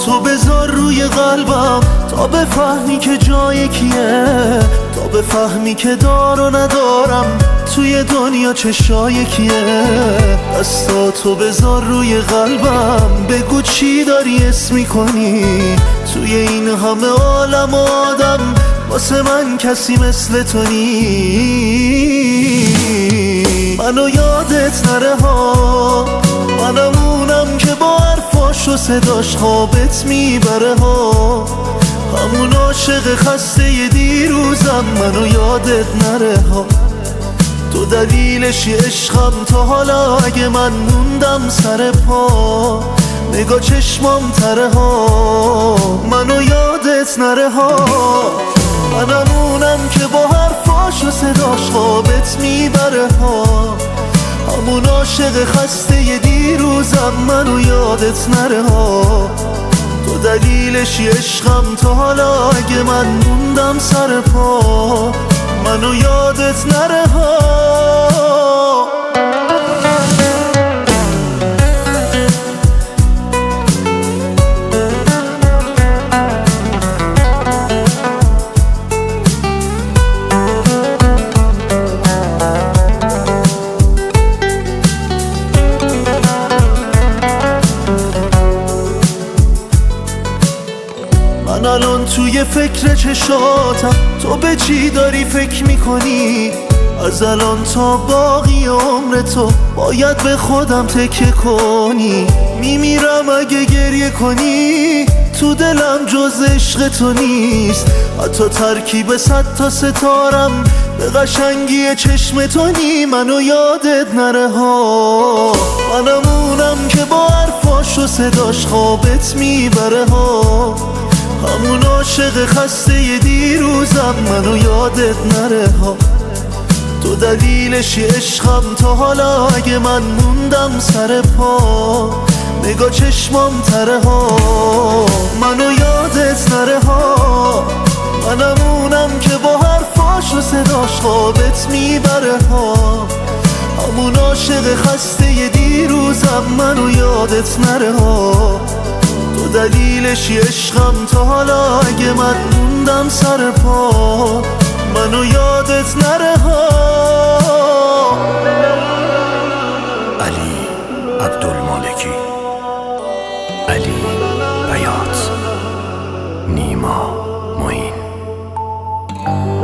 تو بذار روی قلبم تا بفهمی که جای کیه، تا بفهمی که دار و ندارم توی دنیا چشای کیه. دستاتو بذار روی قلبم، بگو چی داری اسم میکنی توی این همه عالم و آدم، واسه من کسی مثل تو نی. منو یادت نره ها، منمونم که با حرفاش و صداش خوابت میبره ها، همون عاشق خسته دیروزم. منو یادت نره ها، تو دلیلشی عشقم تا حالا، اگه من موندم سر پا نگاه چشمام تره ها. منو یادت نره ها، منمونم که با حرفاش و صداش خوابت میبره ها، همون عاشق خسته دیروزم. منو یادت نره ها، تو دلیلشی عشقم تا حالا، اگه من موندم سر پا منو یادت نره ها. من الان توی فکر چشاتم، تو به چی داری فکر میکنی؟ از الان تا باقی عمر تو باید به خودم تکیه کنی. میمیرم اگه گریه کنی، تو دلم جز عشق تو نیست، حتی ترکیب 100 تا ستارم به قشنگی چشم تو نی. منو یادت نره ها، منمونم که با حرفاش و صداش خوابت میبره ها، همون عاشق خسته دیروزم. منو یادت نره ها، تو دلیلشی عشقم تا حالا، اگه من موندم سر پا نگاه چشمام تره ها. منو یادت نره ها، منمونم که با حرفاش و صداش خوابت میبره ها، همون عاشق خسته دیروزم. منو یادت نره ها، تو دلیلشی عشقم تا حالا، اگه من موندم سر پا منو یادت نره ها. علی عبدالمالکی، علی بیات، نیما معین.